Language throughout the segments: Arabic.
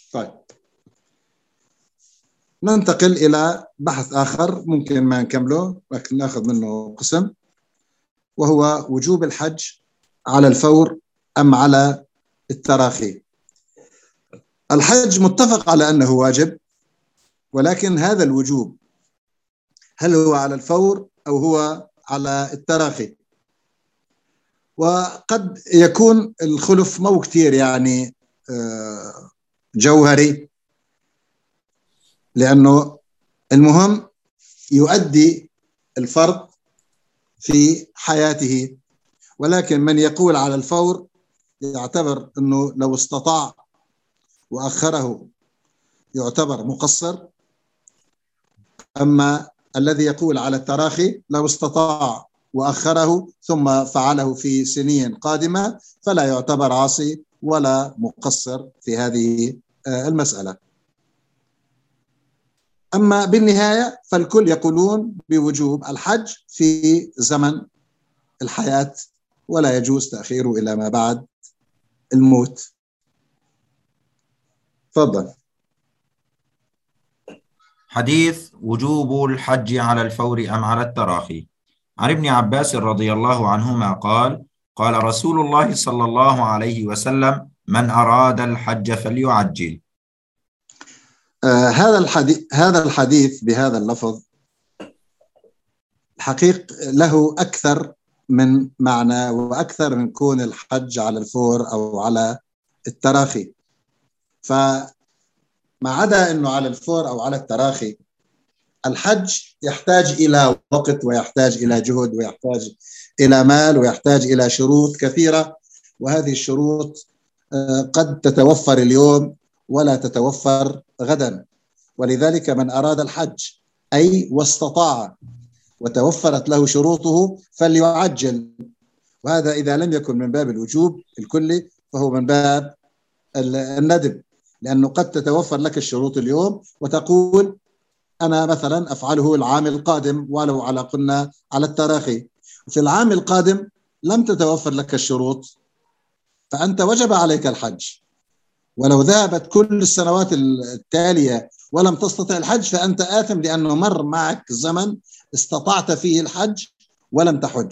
طيب، ننتقل إلى بحث آخر ممكن ما نكمله لكن نأخذ منه قسم، وهو وجوب الحج على الفور أم على التراخي. الحج متفق على أنه واجب، ولكن هذا الوجوب هل هو على الفور أو هو على التراخي؟ وقد يكون الخلف مو كتير يعني جوهري، لأنه المهم يؤدي الفرض في حياته، ولكن من يقول على الفور يعتبر أنه لو استطاع وأخره يعتبر مقصر، أما الذي يقول على التراخي لو استطاع وأخره ثم فعله في سنين قادمة فلا يعتبر عاصي ولا مقصر في هذه المسألة. أما بالنهاية فالكل يقولون بوجوب الحج في زمن الحياة، ولا يجوز تأخيره إلى ما بعد الموت. تفضل. حديث وجوب الحج على الفور أم على التراخي. عن ابن عباس رضي الله عنهما قال: قال رسول الله صلى الله عليه وسلم: من أراد الحج فليعجل. هذا الحديث بهذا اللفظ حقيق له أكثر من معنى وأكثر من كون الحج على الفور أو على التراخي. فما عدا أنه على الفور أو على التراخي، الحج يحتاج إلى وقت ويحتاج إلى جهد ويحتاج إلى مال ويحتاج إلى شروط كثيرة، وهذه الشروط قد تتوفر اليوم ولا تتوفر غدا. ولذلك من أراد الحج أي واستطاع وتوفرت له شروطه فليعجل، وهذا إذا لم يكن من باب الوجوب الكلي فهو من باب الندب، لأنه قد تتوفر لك الشروط اليوم وتقول أنا مثلا أفعله العام القادم ولو على قلنا على التراخي، في العام القادم لم تتوفر لك الشروط فأنت وجب عليك الحج، ولو ذهبت كل السنوات التالية ولم تستطع الحج فأنت آثم، لأنه مر معك زمن استطعت فيه الحج ولم تحج.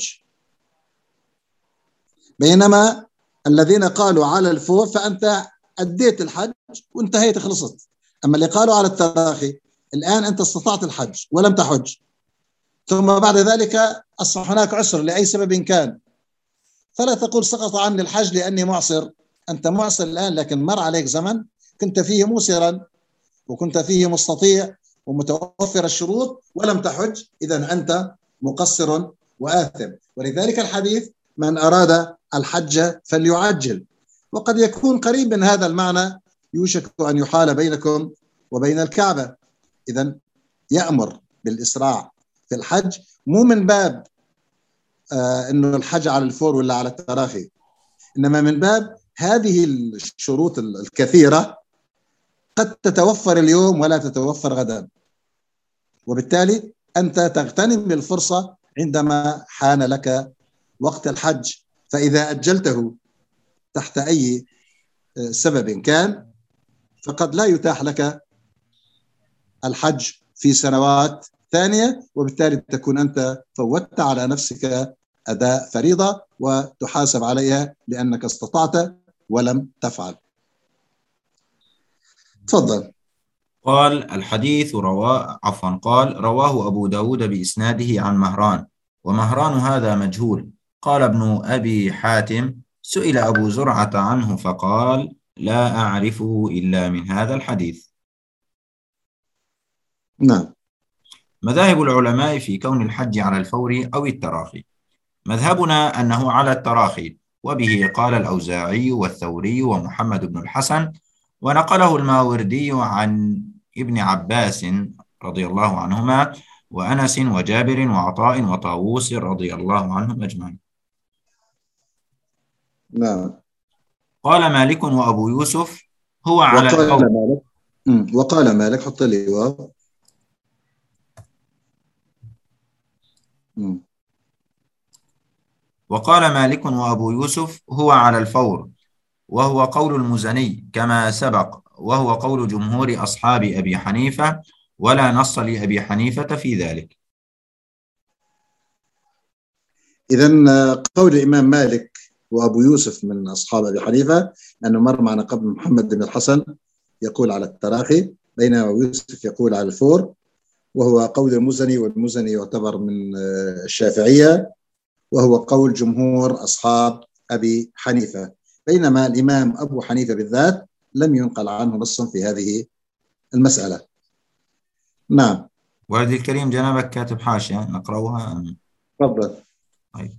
بينما الذين قالوا على الفور فأنت أديت الحج وانتهيت خلصت. أما اللي قالوا على التراخي الآن أنت استطعت الحج ولم تحج، ثم بعد ذلك أصبح هناك عسر لأي سبب كان، فلا تقول سقط عني الحج لأني معسر. أنت معسر الآن لكن مر عليك زمن كنت فيه موسرا وكنت فيه مستطيع ومتوفر الشروط ولم تحج، إذا أنت مقصر وآثم. ولذلك الحديث من أراد الحج فليعجل، وقد يكون قريب من هذا المعنى يوشك أن يحال بينكم وبين الكعبة. إذا يأمر بالإسراع في الحج، مو من باب أنه الحج على الفور ولا على التراخي، إنما من باب هذه الشروط الكثيرة قد تتوفر اليوم ولا تتوفر غدا، وبالتالي أنت تغتنم الفرصة عندما حان لك وقت الحج. فإذا أجلته تحت أي سبب كان فقد لا يتاح لك الحج في سنوات ثانية، وبالتالي تكون أنت فوتت على نفسك أداء فريضة وتحاسب عليها لأنك استطعت ولم تفعل. تفضل. قال الحديث قال رواه أبو داود بإسناده عن مهران، ومهران هذا مجهول. قال ابن أبي حاتم: سئل أبو زرعة عنه فقال: لا أعرفه إلا من هذا الحديث. نعم. مذاهب العلماء في كون الحج على الفور أو التراخي. مذهبنا أنه على التراخي، وبه قال الأوزاعي والثوري ومحمد بن الحسن، ونقله الماوردي عن ابن عباس رضي الله عنهما وأنس وجابر وعطاء وطاووس رضي الله عنهم أجمعين. نعم. قال مالك وأبو يوسف هو على وقال الفور. مالك وقال مالك، حط لي واو. وقال مالك وأبو يوسف هو على الفور، وهو قول المزني كما سبق، وهو قول جمهور أصحاب أبي حنيفة، ولا نص لأبي حنيفة في ذلك. إذن قول الإمام مالك وأبو يوسف من أصحاب أبي حنيفة، أنه مر معنا قبل محمد بن الحسن يقول على التراخي، بينما أبو يوسف يقول على الفور، وهو قول المزني، والمزني يعتبر من الشافعية، وهو قول جمهور أصحاب أبي حنيفة، بينما الإمام أبو حنيفة بالذات لم ينقل عنه نص في هذه المسألة. نعم. والدي الكريم جنابك كاتب حاشية نقرأها؟ تفضل. طيب،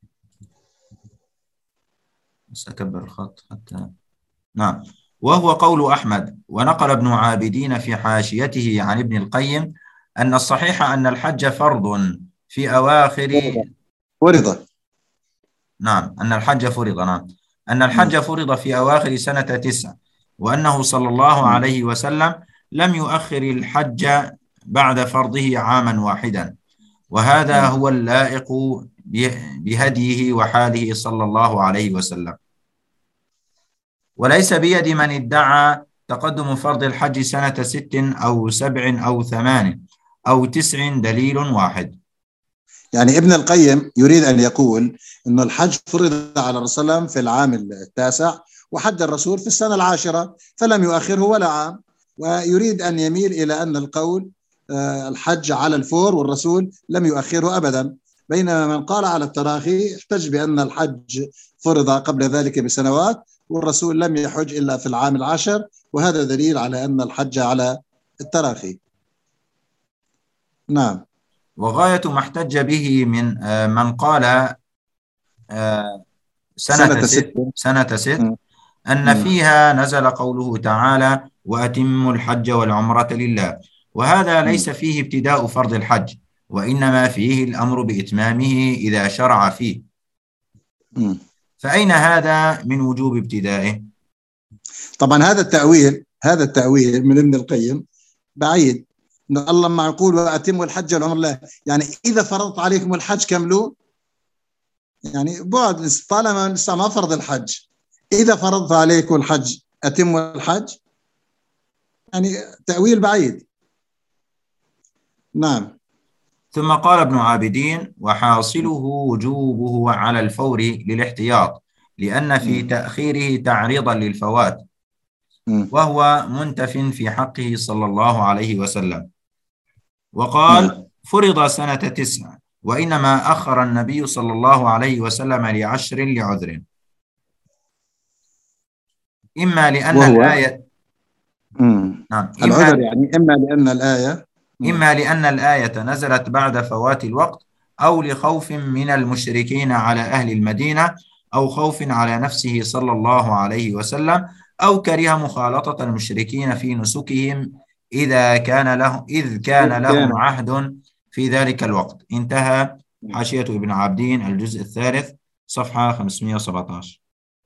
بس أكبر الخط حتى. نعم. وهو قول أحمد. ونقل ابن عابدين في حاشيته عن ابن القيم أن الصحيح أن الحج فرض في أواخر. فرض. نعم، أن الحج فرض. نعم، أن الحج فرض في أواخر سنة 9، وأنه صلى الله عليه وسلم لم يؤخر الحج بعد فرضه عاما واحدا، وهذا هو اللائق بهديه وحاله صلى الله عليه وسلم. وليس بيد من ادعى تقدم فرض الحج سنة 6 أو 7 أو 8 أو 9 دليل واحد. يعني ابن القيم يريد أن يقول أن الحج فرض على الرسول صلى الله عليه وسلم في العام التاسع، وحج الرسول في السنة العاشرة، فلم يؤخره ولا عام، ويريد أن يميل إلى أن القول الحج على الفور والرسول لم يؤخره أبدا، بينما من قال على التراخي احتج بأن الحج فرض قبل ذلك بسنوات، والرسول لم يحج إلا في العام العاشر، وهذا دليل على أن الحج على التراخي. نعم. وغاية ما احتج به من قال سنة 6 أن فيها نزل قوله تعالى: وأتموا الحج والعمرة لله، وهذا ليس فيه ابتداء فرض الحج، وإنما فيه الأمر بإتمامه إذا شرع فيه، فأين هذا من وجوب ابتدائه؟ طبعا هذا التأويل من ابن القيم بعيد. إن الله ما يقول وأتموا الحج والعمرة لله، يعني إذا فرضت عليكم الحج كملوا، يعني بعد طالما لسه ما فرض الحج، إذا فرضت عليكم الحج أتموا الحج، يعني تأويل بعيد. نعم. ثم قال ابن عابدين: وحاصله وجوبه على الفور للاحتياط، لأن في تأخيره تعريضا للفوات، وهو منتف في حقه صلى الله عليه وسلم. وقال: فرض سنة 9، وإنما أخر النبي صلى الله عليه وسلم ل10 لعذر، إما لأن الآية نعم، العذر يعني إما لأن الآية نزلت بعد فوات الوقت، أو لخوف من المشركين على أهل المدينة، أو خوف على نفسه صلى الله عليه وسلم، أو كره مخالطة المشركين في نسكهم إذ كان لهم عهد في ذلك الوقت. انتهى حاشية ابن عابدين الجزء الثالث صفحة 517.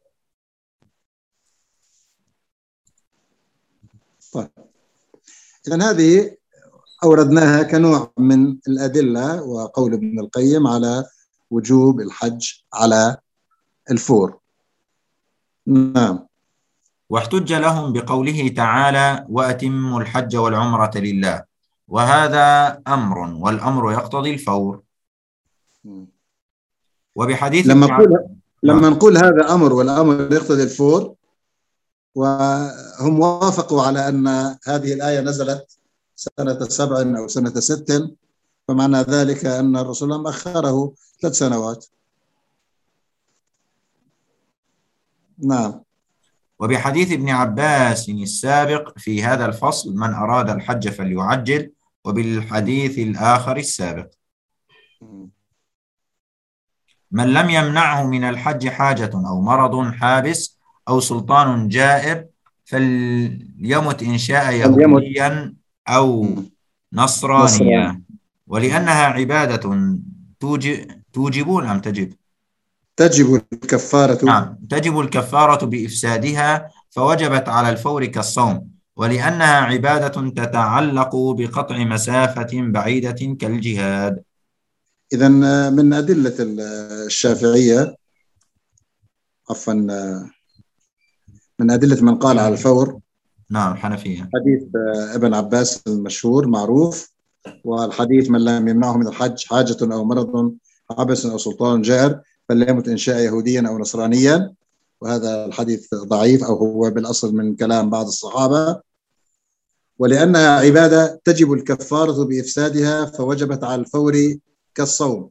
طيب، إذن هذه أوردناها كنوع من الأدلة وقول ابن القيم على وجوب الحج على الفور. نعم. واحتج لهم بقوله تعالى: وأتموا الحج والعمرة لله، وهذا أمر، والأمر يقتضي الفور. وبحديث لما نقول هذا أمر والأمر يقتضي الفور، وهم وافقوا على أن هذه الآية نزلت سنة 7 أو سنة 6، فمعنى ذلك أن الرسول أخره 3 سنوات. نعم. وبحديث ابن عباس السابق في هذا الفصل: من أراد الحج فليعجل، وبالحديث الآخر السابق: من لم يمنعه من الحج حاجة أو مرض حابس أو سلطان جائر فليمت إن شاء يهوديا أو نصرانيا، ولأنها عبادة توجبون أم تجب؟ تجب الكفارة. نعم، تجب الكفارة بإفسادها، فوجبت على الفور كالصوم، ولأنها عبادة تتعلق بقطع مسافة بعيدة كالجهاد. إذن من أدلة الشافعية، عفوا، من أدلة من قال على الفور نعم الحنفية. حديث ابن عباس المشهور معروف، والحديث من لم يمنعه من الحج حاجة أو مرض عبث أو سلطان جائر فليمت إن شاء يهوديا أو نصرانيا، وهذا الحديث ضعيف أو هو بالأصل من كلام بعض الصحابة. ولأنها عبادة تجب الكفارة بإفسادها فوجبت على الفور كالصوم،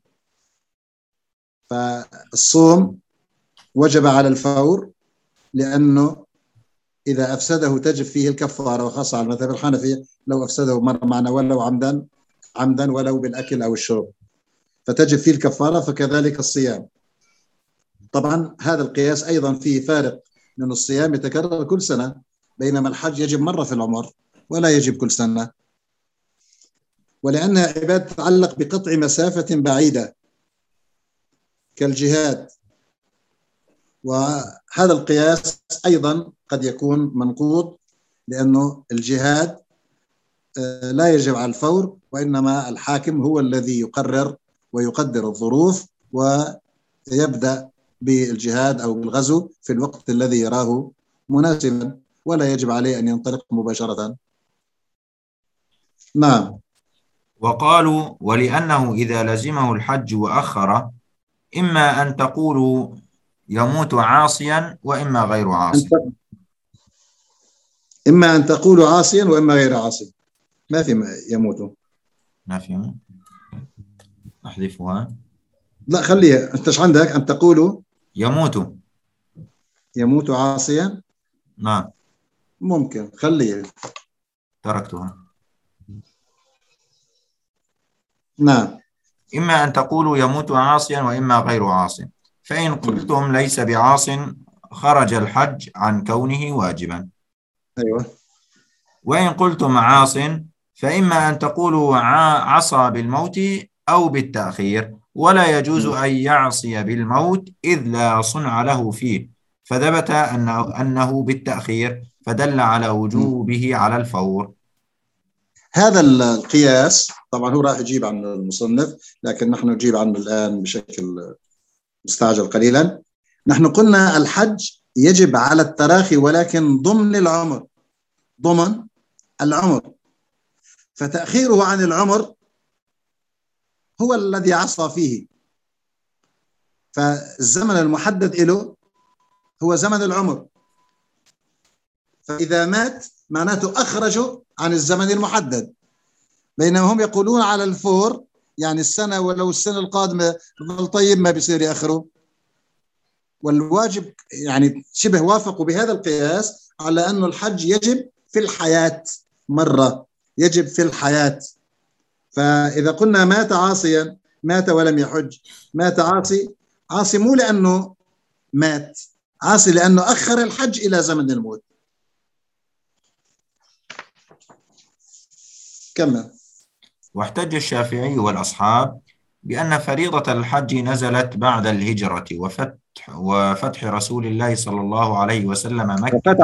فالصوم وجب على الفور لأنه إذا أفسده تجب فيه الكفارة، وخاصة على المذهب الحنفي لو أفسده مرة معنا ولو عمدا ولو بالأكل أو الشرب فتجب فيه الكفارة، فكذلك الصيام. طبعا هذا القياس أيضا فيه فارق، لأن الصيام يتكرر كل سنة بينما الحج يجب مرة في العمر ولا يجب كل سنة، ولأنها عبادة تتعلق بقطع مسافة بعيدة كالجهاد. وهذا القياس أيضا قد يكون منقوض، لأنه الجهاد لا يجب على الفور، وإنما الحاكم هو الذي يقرر ويقدر الظروف ويبدأ بالجهاد أو بالغزو في الوقت الذي يراه مناسبا، ولا يجب عليه أن ينطلق مباشرة. نعم. وقالوا ولأنه إذا لزمه الحج وأخر إما أن تقولوا يموت عاصيا وإما غير عاصي. إما أن تقولوا عاصيا وإما غير عاصي، ما في يموت. ما في، أحذفها. لا خليها، أنت ايش عندك؟ أن تقولوا يموت عاصيا. نعم ممكن خليها، تركتها. نعم. إما أن تقولوا يموت عاصيا وإما غير عاص، فإن قلتم ليس بعاص خرج الحج عن كونه واجبا. أيوة. وإن قلتم عاص فإما أن تقولوا عصى بالموت أو بالتأخير، ولا يجوز أن يعصي بالموت إذ لا صنع له فيه، فثبت أنه بالتأخير فدل على وجوبه على الفور. هذا القياس طبعا هو راح يجيب عن المصنف، لكن نحن نجيب عنه الآن بشكل مستعجل قليلا. نحن قلنا الحج يجب على التراخي ولكن ضمن العمر، فتأخيره عن العمر هو الذي عصى فيه، فالزمن المحدد له هو زمن العمر، فإذا مات معناته أخرجه عن الزمن المحدد، بينما هم يقولون على الفور يعني السنة، ولو السنة القادمة ظل طيب ما بيصير يأخره. والواجب يعني شبه وافقوا بهذا القياس على أنه الحج يجب في الحياة مرة، يجب في الحياة. فإذا قلنا مات عاصيا، مات ولم يحج، مات عاصي مو لأنه مات، عاصي لأنه أخر الحج إلى زمن الموت. كمل. واحتج الشافعي والأصحاب بأن فريضة الحج نزلت بعد الهجرة وفتح رسول الله صلى الله عليه وسلم مكة.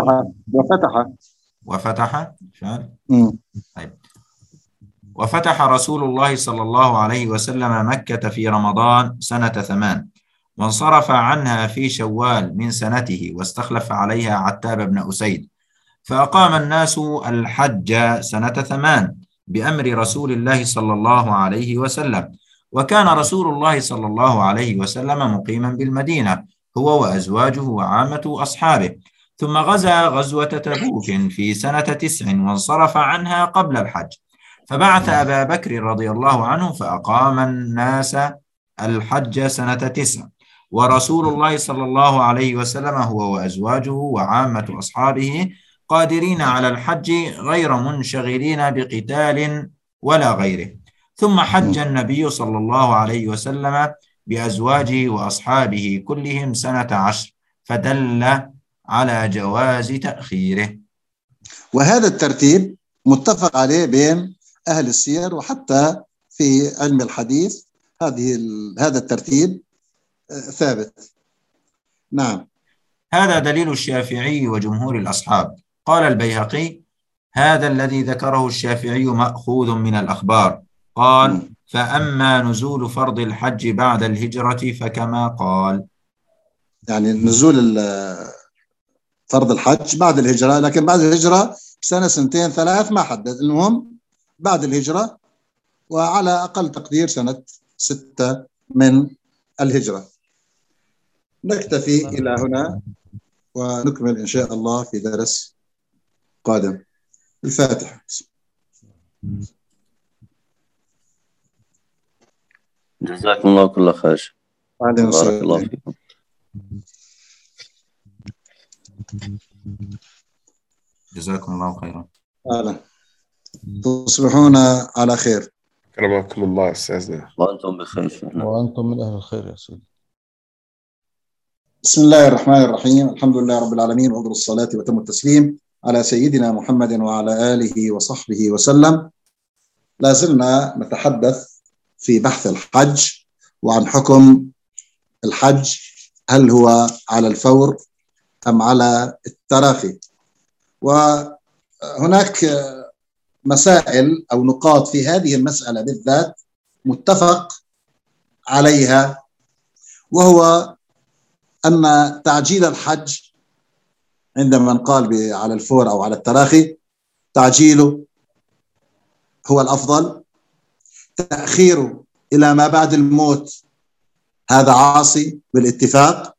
وفتح طيب. وفتح رسول الله صلى الله عليه وسلم مكة في رمضان سنة 8، وانصرف عنها في شوال من سنته، واستخلف عليها عتاب بن أسيد، فأقام الناس الحج سنة 8 بأمر رسول الله صلى الله عليه وسلم. وكان رسول الله صلى الله عليه وسلم مقيما بالمدينة هو وأزواجه وعامة أصحابه، ثم غزا غزوة تبوك في سنة 9 وانصرف عنها قبل الحج، فبعث أبا بكر رضي الله عنه فأقام الناس الحج سنة 9، ورسول الله صلى الله عليه وسلم هو وأزواجه وعامة أصحابه قادرين على الحج غير منشغلين بقتال ولا غيره. ثم حج النبي صلى الله عليه وسلم بأزواجه وأصحابه كلهم سنة 10، فدل على جواز تأخيره. وهذا الترتيب متفق عليه بين أهل السير، وحتى في علم الحديث هذا الترتيب ثابت. نعم. هذا دليل الشافعي وجمهور الأصحاب. قال البيهقي: هذا الذي ذكره الشافعي مأخوذ من الأخبار. قال: فأما نزول فرض الحج بعد الهجرة فكما قال، يعني نزول فرض الحج بعد الهجرة، لكن بعد الهجرة سنة سنتين ثلاث ما حدد، المهم بعد الهجرة، وعلى أقل تقدير سنة 6 من الهجرة. نكتفي إلى هنا ونكمل إن شاء الله في درس قادم. الفاتحة. جزاكم الله كل خير. بارك الله فيكم. جزاكم الله خيرا. تصبحون على خير. كرمكم الله أستاذنا. وأنتم بخير. وأنتم من أهل الخير يا سيدي. بسم الله الرحمن الرحيم. الحمد لله رب العالمين، وأفضل الصلاة وتم التسليم على سيدنا محمد وعلى آله وصحبه وسلم. لا زلنا نتحدث في بحث الحج وعن حكم الحج، هل هو على الفور أم على التراخي. وهناك مسائل أو نقاط في هذه المسألة بالذات متفق عليها، وهو أن تعجيل الحج عند من قال على الفور أو على التراخي تعجيله هو الأفضل، تأخيره إلى ما بعد الموت هذا عاصي بالاتفاق.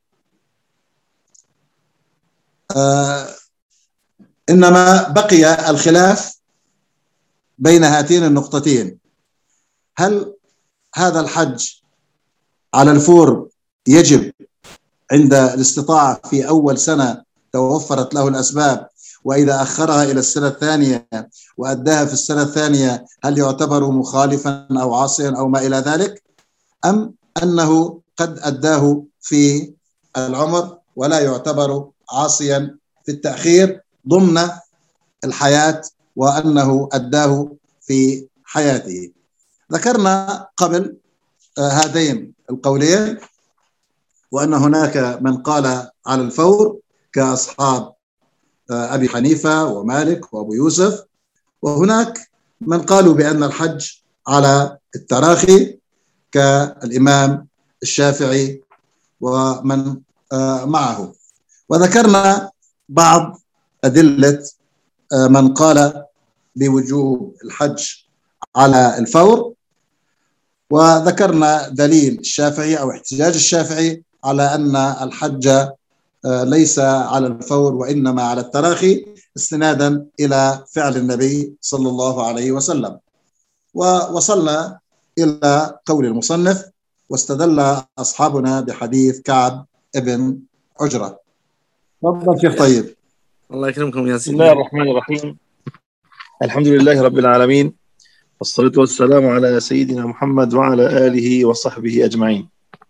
إنما بقي الخلاف بين هاتين النقطتين: هل هذا الحج على الفور يجب عند الاستطاعة في أول سنة توفرت له الأسباب، وإذا أخرها إلى السنة الثانية وأداها في السنة الثانية هل يعتبر مخالفا أو عاصيا أو ما إلى ذلك، أم أنه قد أداه في العمر ولا يعتبر عاصيا في التأخير ضمن الحياة وأنه أداه في حياته. ذكرنا قبل هذين القولين، وأن هناك من قال على الفور كأصحاب أبي حنيفة ومالك وأبو يوسف، وهناك من قالوا بأن الحج على التراخي كالإمام الشافعي ومن معه. وذكرنا بعض أدلة من قال بوجوب الحج على الفور، وذكرنا دليل الشافعي أو احتجاج الشافعي على أن الحج ليس على الفور وإنما على التراخي، استنادا إلى فعل النبي صلى الله عليه وسلم. ووصلنا إلى قول المصنف: واستدل أصحابنا بحديث كعب ابن عجرة. تفضل شيخ طيب. الله يكرمكم يا بسم الله الرحمن الرحيم. الحمد لله رب العالمين، والصلاة والسلام على سيدنا محمد وعلى آله وصحبه أجمعين،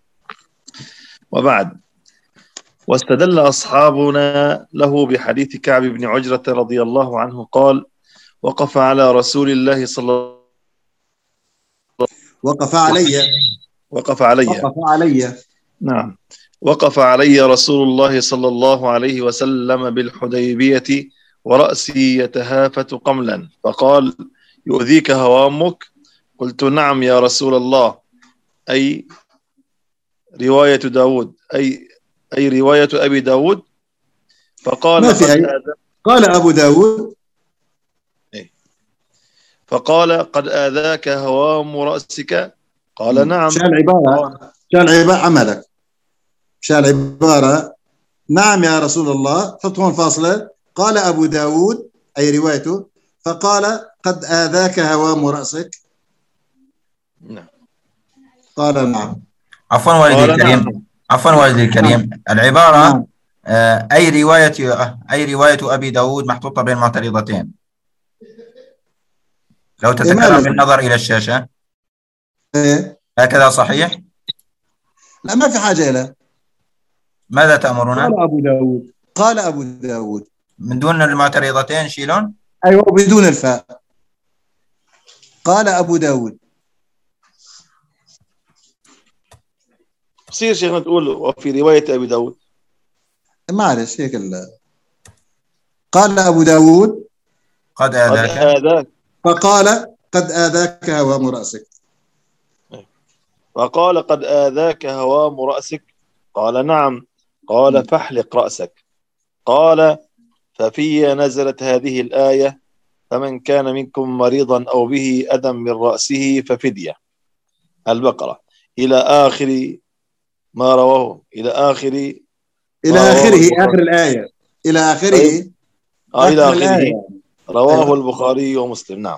وبعد. واستدل أصحابنا له بحديث كعب بن عجرة رضي الله عنه قال: وقف على رسول الله صلى الله عليه وسلم. وقف علي. نعم. وقف علي رسول الله صلى الله عليه وسلم بالحديبية ورأسي يتهافت قملا، فقال: يؤذيك هوامك؟ قلت: نعم يا رسول الله. أي رواية داود، أي رواية أبي داود. فقال: ما في أي. قال أبو داود. فقال: قد آذاك هوام رأسك؟ قال: نعم. شال العبارة عملك، شال العبارة نعم يا رسول الله، حط هون فاصلة. قال أبو داود أي روايته، فقال: قد آذاك هوام رأسك؟ نعم. قال: نعم. عفوا والدي الكريم. نعم. عفوا والدي الكريم. العبارة نعم. أي رواية أبي داود محطوطة بين معترضتين، لو تتكرر بالنظر إلى الشاشة. هكذا صحيح؟ لا، ما في حاجة له. ماذا تأمرنا؟ قال أبو داود من دون المعترضتين شيلون؟ أيوة، بدون الفاء. قال أبو داود. بصير شيخنا تقول وفي رواية أبي داود. معلش هيك قال أبو داود قد آذاك. فقال: قد آذاك هوام رأسك. فقال: قد آذاك هوام رأسك؟ قال: نعم. قال: فاحلق رأسك. قال: ففي نزلت هذه الآية: فمن كان منكم مريضا أو به أذى من رأسه ففدية. البقرة إلى آخر ما رواه، إلى آخر آخر الآية، إلى آخره. طيب. إلى آخر آخره الآية. رواه أيوة. البخاري ومسلم. نعم.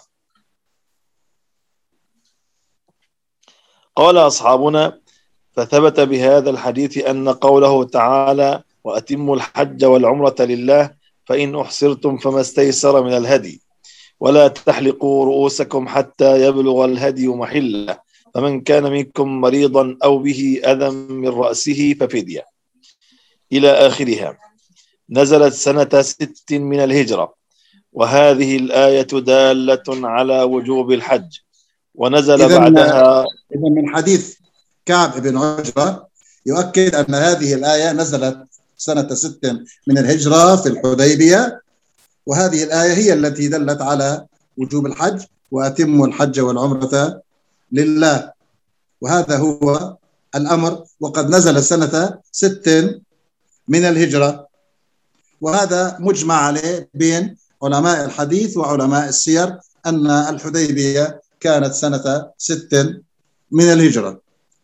قال أصحابنا: فثبت بهذا الحديث أن قوله تعالى: وأتموا الحج والعمرة لله فإن أحصرتم فما استيسر من الهدي ولا تحلقوا رؤوسكم حتى يبلغ الهدي محله فمن كان منكم مريضا أو به أذى من رأسه ففدية، إلى آخرها. نزلت سنة 6 من الهجرة، وهذه الآية دالة على وجوب الحج، ونزل بعدها. إذا من حديث كعب بن عجرة يؤكد أن هذه الآية نزلت سنة 6 من الهجرة في الحديبية، وهذه الآية هي التي دلت على وجوب الحج، وأتموا الحج والعمرة لله، وهذا هو الأمر، وقد نزل سنة 6 من الهجرة، وهذا مجمع عليه بين علماء الحديث وعلماء السير أن الحديبية كانت سنة 6 من الهجرة.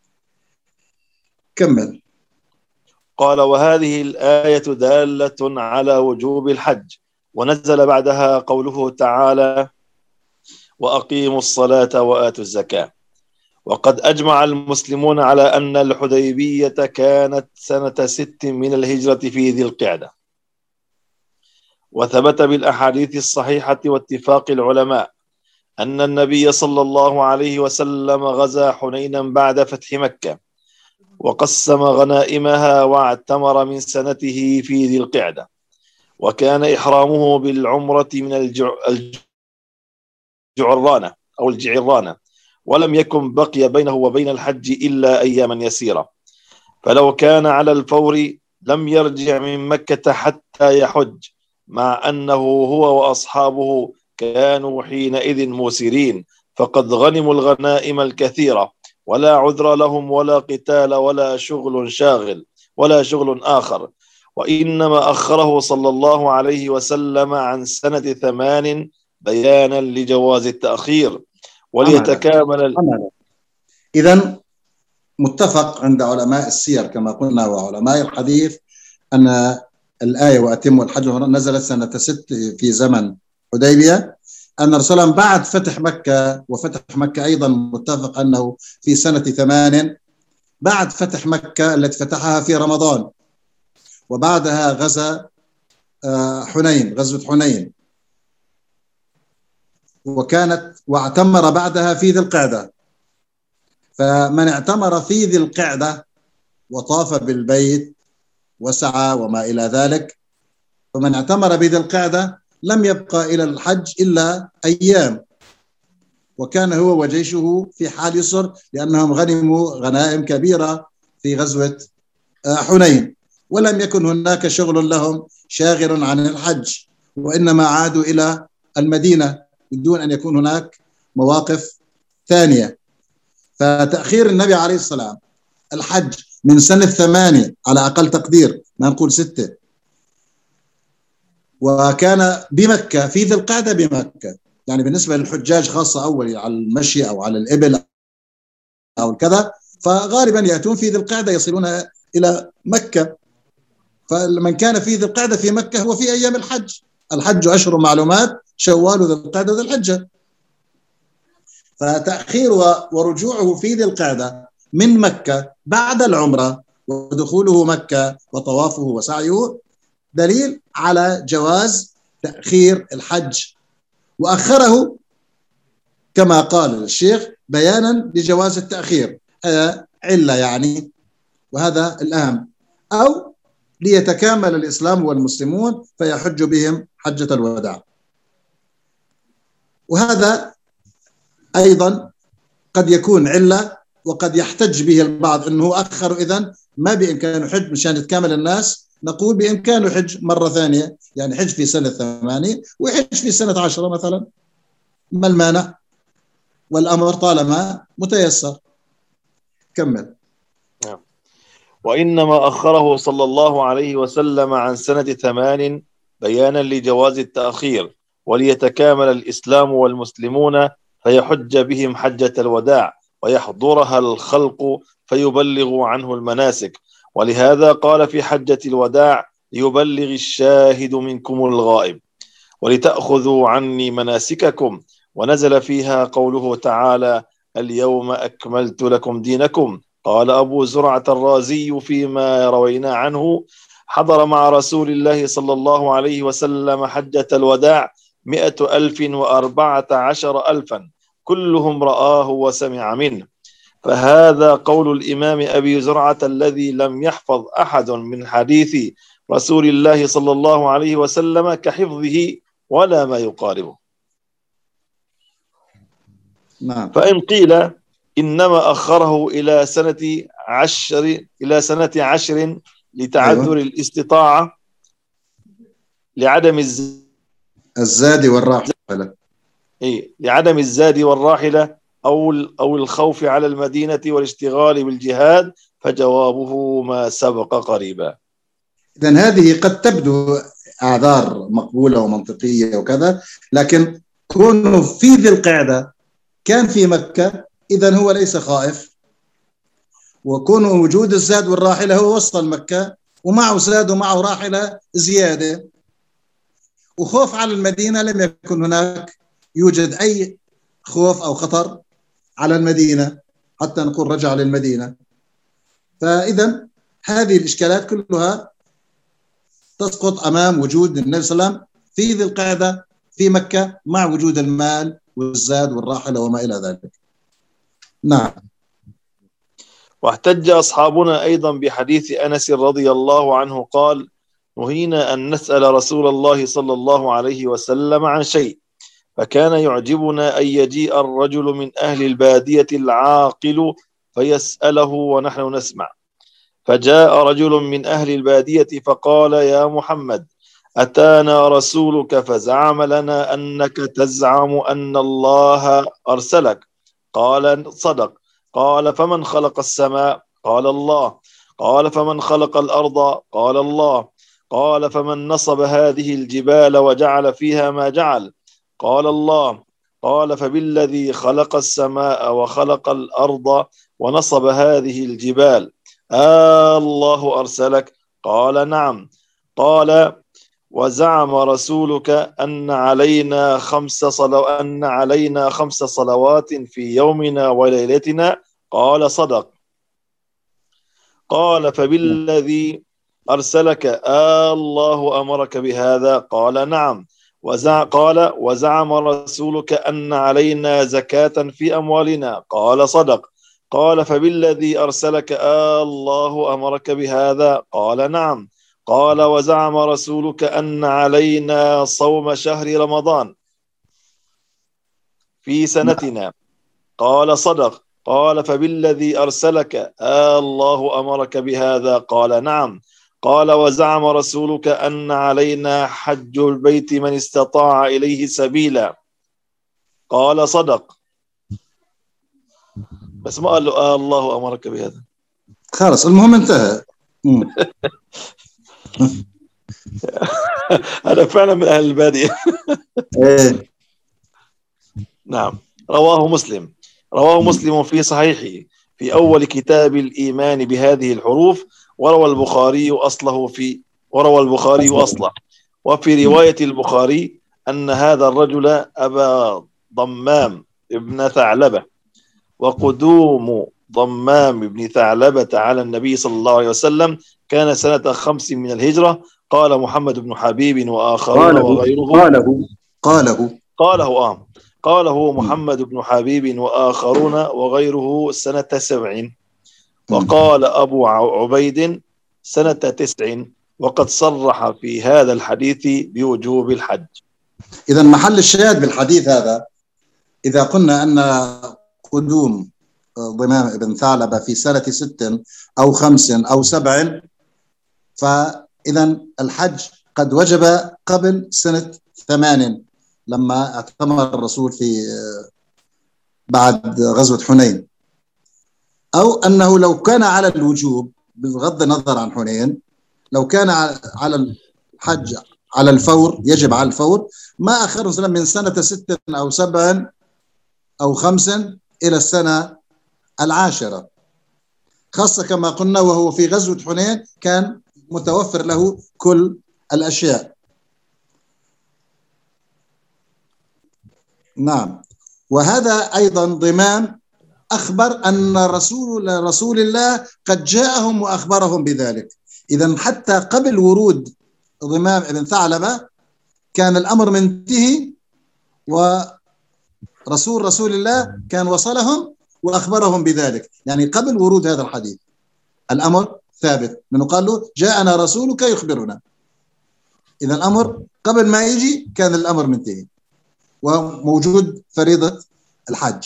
كمل. قال: وهذه الآية دالة على وجوب الحج، ونزل بعدها قوله تعالى: وأقيموا الصلاة وآتوا الزكاة. وقد أجمع المسلمون على أن الحديبية كانت سنة 6 من الهجرة في ذي القعدة، وثبت بالأحاديث الصحيحة واتفاق العلماء أن النبي صلى الله عليه وسلم غزا حنينا بعد فتح مكة، وقسم غنائمها واعتمر من سنته في ذي القعدة، وكان إحرامه بالعمرة من الجعرانة أو الجعرانة، ولم يكن بقي بينه وبين الحج إلا أياما يسيرة، فلو كان على الفور لم يرجع من مكة حتى يحج، مع أنه هو وأصحابه كانوا حينئذ موسرين، فقد غنموا الغنائم الكثيرة، ولا عذر لهم ولا قتال ولا شغل شاغل ولا شغل آخر، وإنما أخره صلى الله عليه وسلم عن سنة 8 بيانا لجواز التأخير وليتكامل. إذن متفق عند علماء السير كما قلنا وعلماء الحديث أن الآية وأتموا الحج نزلت سنة 6 في زمن حديبية، أن رسول الله بعد فتح مكة، وفتح مكة أيضا متفق أنه في سنة 8 بعد فتح مكة التي فتحها في رمضان، وبعدها غزا حنين، غزوة حنين، واعتمر بعدها في ذي القعدة. فمن اعتمر في ذي القعدة وطاف بالبيت وسعى وما إلى ذلك، فمن اعتمر بذي القعدة لم يبقى إلى الحج إلا أيام، وكان هو وجيشه في حال يسر لأنهم غنموا غنائم كبيرة في غزوة حنين، ولم يكن هناك شغل لهم شاغل عن الحج، وإنما عادوا إلى المدينة بدون أن يكون هناك مواقف ثانية. فتأخير النبي عليه السلام الحج من سنة 8 على أقل تقدير، ما نقول 6، وكان بمكة في ذي القعدة بمكة، يعني بالنسبة للحجاج خاصة أول على المشي أو على الإبل أو كذا، فغالبا يأتون في ذي القعدة يصلون إلى مكة، فمن كان في ذي القعدة في مكة هو في أيام الحج. الحج أشهر معلومات، شوال ذي القعدة ذي الحجة، فتأخير ورجوعه في ذي القعدة من مكة بعد العمرة ودخوله مكة وطوافه وسعيه دليل على جواز تأخير الحج، وأخره كما قال الشيخ بيانا لجواز التأخير، علة يعني، وهذا الأهم، أو ليتكامل الإسلام والمسلمون فيحج بهم حجة الوداع. وهذا أيضا قد يكون علة، وقد يحتج به البعض أنه أخر، إذن ما بإمكانه حج مشان يتكامل الناس، نقول بإمكانه حج مرة ثانية، يعني حج في سنة 8 وحج في سنة 10 مثلا، ما المانع؟ والأمر طالما متيسر. كمل. وإنما أخره صلى الله عليه وسلم عن سنة 8 بيانا لجواز التأخير وليتكامل الإسلام والمسلمون فيحج بهم حجة الوداع ويحضرها الخلق فيبلغوا عنه المناسك. ولهذا قال في حجة الوداع: ليبلغ الشاهد منكم الغائب ولتأخذوا عني مناسككم. ونزل فيها قوله تعالى: اليوم أكملت لكم دينكم. قال أبو زرعة الرازي فيما روينا عنه: حضر مع رسول الله صلى الله عليه وسلم حجة الوداع 114,000 كلهم رآه وسمع منه. فهذا قول الإمام أبي زرعة الذي لم يحفظ أحد من حديث رسول الله صلى الله عليه وسلم كحفظه ولا ما يقاربه. نعم. فإن قيل إنما أخره إلى سنة 10 لتعذر الاستطاعة لعدم الزاد والراحلة لعدم الزاد والراحلة أو الخوف على المدينة والاشتغال بالجهاد، فجوابه ما سبق قريبا. إذن هذه قد تبدو أعذار مقبولة ومنطقية وكذا، لكن كونه في ذي القعدة كان في مكة إذن هو ليس خائف، وكونه وجود الزاد والراحلة هو وصل مكة ومعه زاد ومعه راحلة زيادة، وخوف على المدينة لم يكن هناك يوجد أي خوف أو خطر على المدينة حتى نقول رجع للمدينة. فإذا هذه الإشكالات كلها تسقط أمام وجود النبي صلى الله عليه وسلم في ذي القعدة في مكة مع وجود المال والزاد والراحلة وما إلى ذلك. نعم. واحتج أصحابنا أيضا بحديث أنس رضي الله عنه قال: نهينا أن نسأل رسول الله صلى الله عليه وسلم عن شيء، فكان يعجبنا أن يجيء الرجل من أهل البادية العاقل فيسأله ونحن نسمع. فجاء رجل من أهل البادية فقال: يا محمد، أتانا رسولك فزعم لنا أنك تزعم أن الله أرسلك. قال: صدق. قال: فمن خلق السماء؟ قال: الله. قال: فمن خلق الأرض؟ قال: الله. قال: فمن نصب هذه الجبال وجعل فيها ما جعل؟ قال: الله. قال: فبالذي خلق السماء وخلق الأرض ونصب هذه الجبال الله أرسلك؟ قال: نعم. قال: وزعم رسولك أن علينا 5 صلوات في يومنا وليلتنا؟ قال: صدق. قال: فبالذي أرسلك الله أمرك بهذا؟ قال: نعم. قال: وزعم رسولك أن علينا زكاة في أموالنا؟ قال: صدق. قال: فبالذي أرسلك الله أمرك بهذا؟ قال: نعم. قال: وزعم رسولك أن علينا صوم شهر رمضان في سنتنا؟ قال: صدق. قال: فبالذي أرسلك الله أمرك بهذا؟ قال: نعم. قال: وزعم رسولك أن علينا حج البيت من استطاع إليه سبيلا؟ قال: صدق. بس ما قال له الله أمرك بهذا. خلاص المهم انتهى. هذا فعلا من أهل البادية. نعم. رواه مسلم في صحيحه في أول كتاب الإيمان بهذه الحروف، وروى البخاري أصله. وفي رواية البخاري أن هذا الرجل أبا ضمام ابن ثعلبة، وقدوم ضمام بن ثعلبة على النبي صلى الله عليه وسلم كان سنة 5 من الهجرة. قال محمد بن حبيب وآخرون وغيره قاله محمد بن حبيب وآخرون وغيره سنة 7، وقال أبو عبيد سنة 9، وقد صرح في هذا الحديث بوجوب الحج. إذا محل الشاهد بالحديث هذا إذا قلنا أن قدوم ضمام بن ثعلبة في سنة 6 أو 5 أو 7، فإذا الحج قد وجب قبل سنة 8 لما اعتمر الرسول في بعد غزوة حنين، أو أنه لو كان على الوجوب بغض النظر عن حنين، لو كان على الحج على الفور، يجب على الفور، ما أخره مثلا من سنة 6 أو 7 أو 5 إلى السنة 10، خاصة كما قلنا وهو في غزوة حنين كان متوفر له كل الأشياء. نعم. وهذا أيضا ضمان أخبر أن رسول الله قد جاءهم وأخبرهم بذلك. إذا حتى قبل ورود ضمام ابن ثعلبة كان الأمر منتهي، ورسول الله كان وصلهم وأخبرهم بذلك، يعني قبل ورود هذا الحديث الأمر ثابت، لأنه قال له جاءنا رسولك يخبرنا. إذا الأمر قبل ما يجي كان الأمر منتهي وموجود فريضة الحج.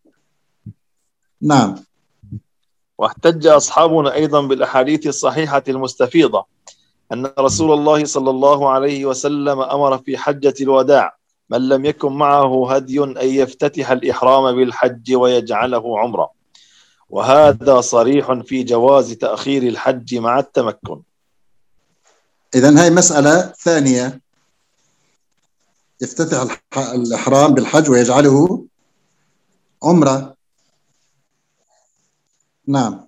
نعم. واحتج أصحابنا أيضا بالأحاديث الصحيحة المستفيضة أن رسول الله صلى الله عليه وسلم أمر في حجة الوداع من لم يكن معه هدي أن يفتتح الإحرام بالحج ويجعله عمرة، وهذا صريح في جواز تأخير الحج مع التمكن. إذن هاي مسألة ثانية، يفتتح الإحرام بالحج ويجعله عمرة. نعم.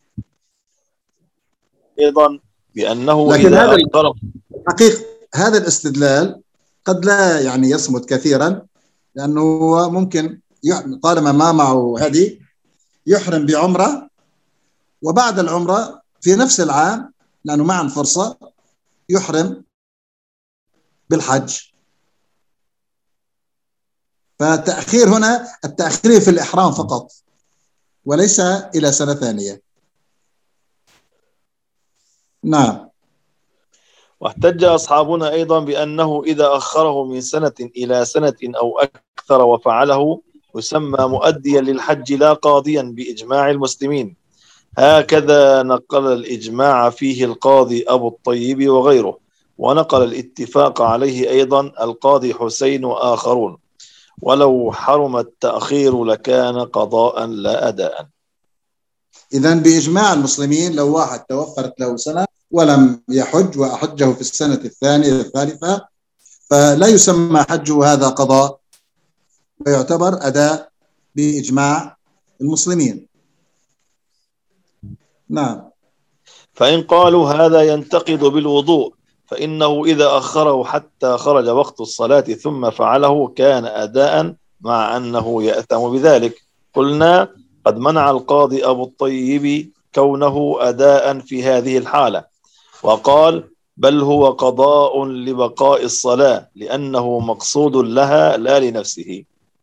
أيضا بأنه لكن إذا هذا أخر حقيقة هذا الاستدلال قد لا يعني يصمت كثيرا، لأنه ممكن طالما ما معه هدي يحرم بعمرة، وبعد العمرة في نفس العام لأنه معه فرصة يحرم بالحج. فالتأخير هنا التأخير في الإحرام فقط وليس إلى سنة ثانية. نعم. واحتج أصحابنا أيضا بأنه إذا أخره من سنة إلى سنة أو أكثر وفعله يسمى مؤديا للحج لا قاضيا بإجماع المسلمين، هكذا نقل الإجماع فيه القاضي أبو الطيب وغيره، ونقل الاتفاق عليه أيضا القاضي حسين وآخرون، ولو حرم التأخير لكان قضاء لا أداء. إذن بإجماع المسلمين لو واحد توفرت له سنة ولم يحج وأحجه في السنة الثانية الثالثة فلا يسمى حجه هذا قضاء، ويعتبر أداء بإجماع المسلمين. نعم. فإن قالوا هذا ينتقض بالوضوء فإنه إذا أخره حتى خرج وقت الصلاة ثم فعله كان أداء مع أنه يأثم بذلك. قلنا قد منع القاضي أبو الطيب كونه أداء في هذه الحالة، وقال بل هو قضاء لبقاء الصلاة لأنه مقصود لها لا لنفسه.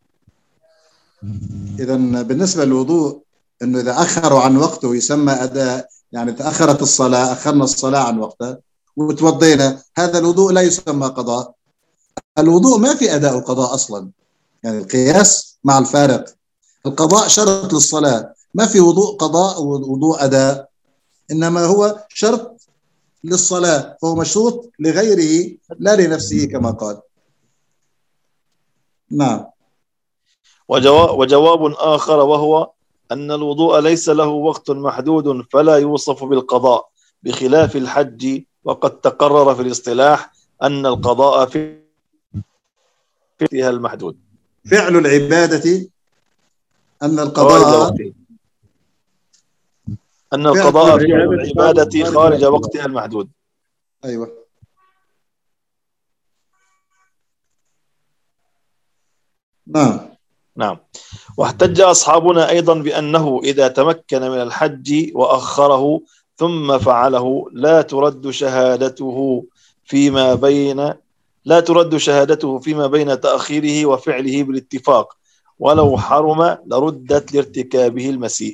إذن بالنسبة للوضوء أنه إذا أخروا عن وقته يسمى أداء، يعني تأخرت الصلاة، أخرنا الصلاة عن وقتها وتوضينا، هذا الوضوء لا يسمى قضاء. الوضوء ما في أداء القضاء أصلا، يعني القياس مع الفارق. القضاء شرط للصلاة، ما في وضوء قضاء ووضوء أداء، إنما هو شرط للصلاة، فهو مشروط لغيره لا لنفسه كما قال. نعم. وجواب آخر وهو أن الوضوء ليس له وقت محدود فلا يوصف بالقضاء بخلاف الحج، وقد تقرر في الاصطلاح أن القضاء في وقتها المحدود. فعل العبادة أن القضاء فعل العبادة خارج وقتها المحدود. أيوة. نعم. واحتج أصحابنا أيضا بأنه إذا تمكن من الحج وأخره ثم فعله لا ترد شهادته فيما بين تأخيره وفعله بالاتفاق، ولو حرم لردت لارتكابه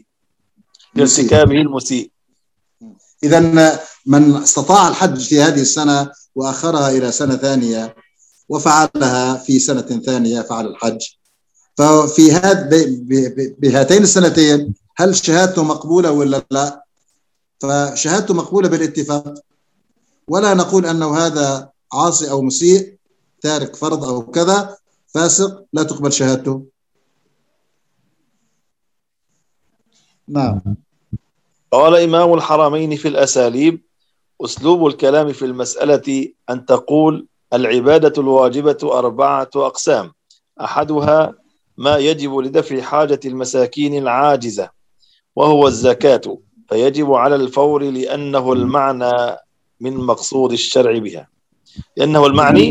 المسيء. إذن من استطاع الحج في هذه السنة وأخرها إلى سنة ثانية وفعلها في سنة ثانية فعل الحج، ففي بهاتين السنتين هل شهادته مقبولة ولا لا؟ فشهادته مقبولة بالاتفاق، ولا نقول أنه هذا عاصي أو مسيء تارك فرض أو كذا فاسق لا تقبل شهادته. نعم. قال إمام الحرمين في الأساليب: أسلوب الكلام في المسألة أن تقول العبادة الواجبة 4 أقسام، أحدها ما يجب لدفع حاجة المساكين العاجزة وهو الزكاة، فيجب على الفور لأنه المعنى من مقصود الشرع بها، لأنه المعني.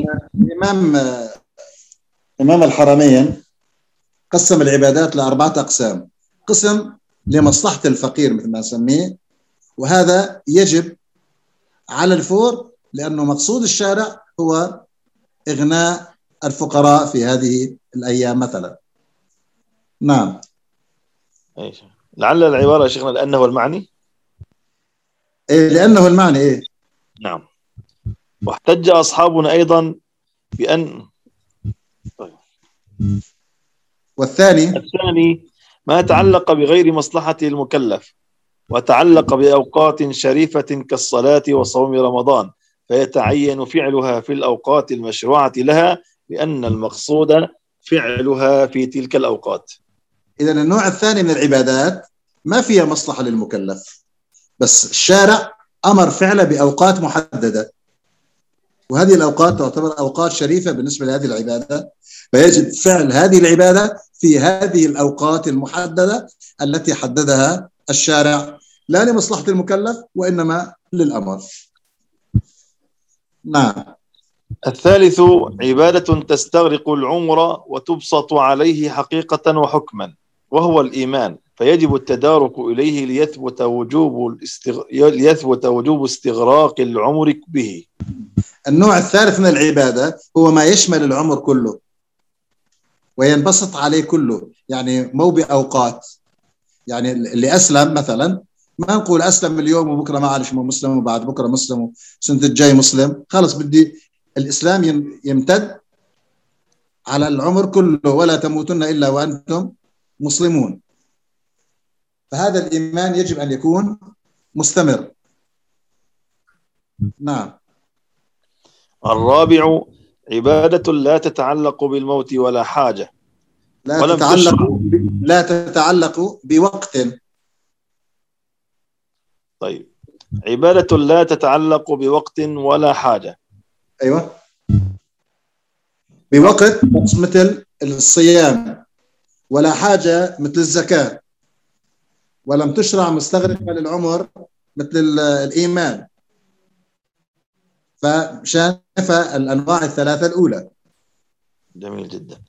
إمام الحرمين قسم العبادات ل4 أقسام: قسم لمصلحة الفقير مثل ما نسميه، وهذا يجب على الفور لأنه مقصود الشارع هو إغناء الفقراء في هذه الأيام مثلا. نعم. لعل العبارة يا شيخنا لأنه المعني. إيه، لأنه المعني. إيه نعم. واحتج أصحابنا أيضا بأن الثاني ما تعلق بغير مصلحة المكلف وتعلق بأوقات شريفة كالصلاة وصوم رمضان، فيتعين فعلها في الأوقات المشروعة لها لأن المقصود فعلها في تلك الأوقات. إذن النوع الثاني من العبادات ما فيها مصلحة للمكلف، بس الشارع أمر فعله بأوقات محددة، وهذه الأوقات تعتبر أوقات شريفة بالنسبة لهذه العبادة، فيجب فعل هذه العبادة في هذه الأوقات المحددة التي حددها الشارع، لا لمصلحة المكلف وإنما للأمر. نعم. الثالث عبادة تستغرق العمر وتبسط عليه حقيقة وحكما، وهو الإيمان، فيجب التدارك إليه ليثبت وجوب استغراق العمر به. النوع الثالث من العبادة هو ما يشمل العمر كله وينبسط عليه كله، يعني مو بأوقات. يعني اللي أسلم مثلا ما نقول أسلم اليوم وبكرة ما عادش مسلم وبعد بكرة مسلم وسنة الجاي مسلم، خلص بدي الإسلام يمتد على العمر كله، ولا تموتن إلا وأنتم مسلمون. فهذا الإيمان يجب أن يكون مستمر. نعم. الرابع عبادة لا تتعلق بالموت ولا حاجة، لا تتعلق بوقت. طيب، عبادة لا تتعلق بوقت ولا حاجة. أيوة، بوقت مثل الصيام، ولا حاجة مثل الزكاة، ولم تشرع مستغرقة للعمر مثل الإيمان. فمشان الأنواع الثلاثة الأولى. جميل جدا.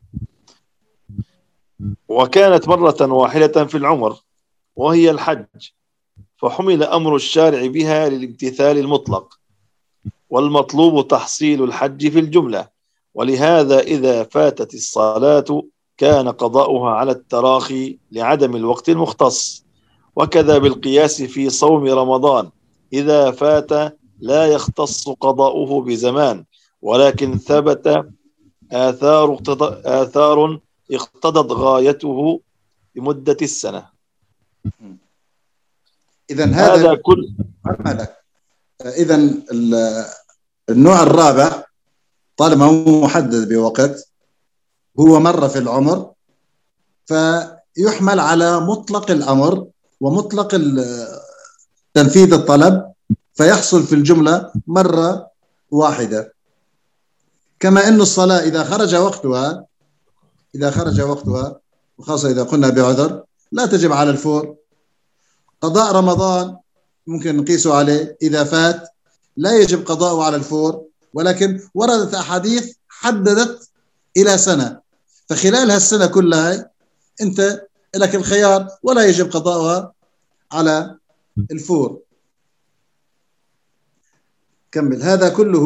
وكانت مرة واحدة في العمر وهي الحج، فحمل أمر الشارع بها للامتثال المطلق، والمطلوب تحصيل الحج في الجملة، ولهذا إذا فاتت الصلاة كان قضاؤها على التراخي لعدم الوقت المختص. وكذا بالقياس في صوم رمضان، إذا فات لا يختص قضاؤه بزمان، ولكن ثبت آثار اقتضت غايته بمدة السنة. إذن هذا كل إذن النوع الرابع طالما هو محدد بوقت، هو مرة في العمر، فيحمل على مطلق الأمر ومطلق تنفيذ الطلب، فيحصل في الجملة مرة واحدة. كما أن الصلاة إذا خرج وقتها وخاصة إذا قلنا بعذر لا تجب على الفور. قضاء رمضان ممكن نقيسه عليه، إذا فات لا يجب قضاءه على الفور، ولكن وردت أحاديث حددت إلى سنة، فخلال هالسنة كلها أنت لك الخيار ولا يجب قضاءها على الفور. كمل. هذا